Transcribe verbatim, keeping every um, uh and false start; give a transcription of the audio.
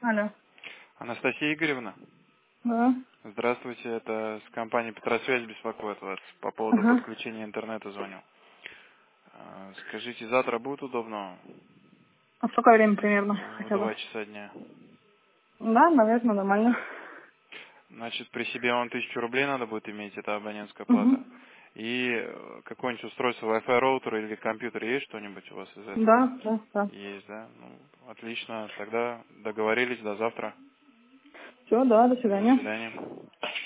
Алло. Анастасия Игоревна, Да. здравствуйте, это с компании Петросвязь беспокоит вас по поводу Ага. подключения интернета звоню. А, Скажите, завтра будет удобно А в какое время примерно в хотя бы? два часа дня? Да, наверное, нормально. Значит, при себе вам тысячу рублей надо будет иметь, это абонентская Угу. плата. И э, какое-нибудь устройство Wi-Fi роутер или компьютер есть что-нибудь у вас из этого? Да, да, да. Есть, да? Ну, отлично, тогда договорились, до завтра. Все, да, до До свидания. свидания.